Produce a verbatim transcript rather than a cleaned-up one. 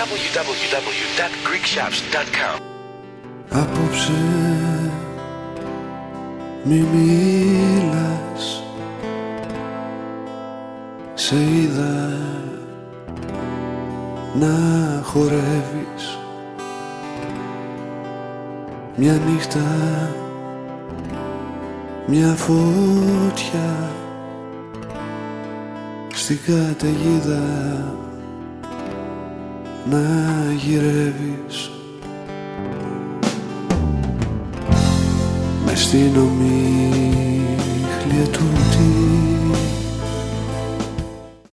double-u double-u double-u τελεία greek shops τελεία com. Απόψε μη μιλάς, σε είδα να χορεύεις μια νύχτα, μια φωτιά στην καταιγίδα να γυρεύεις μες στην ομίχλη ετούτη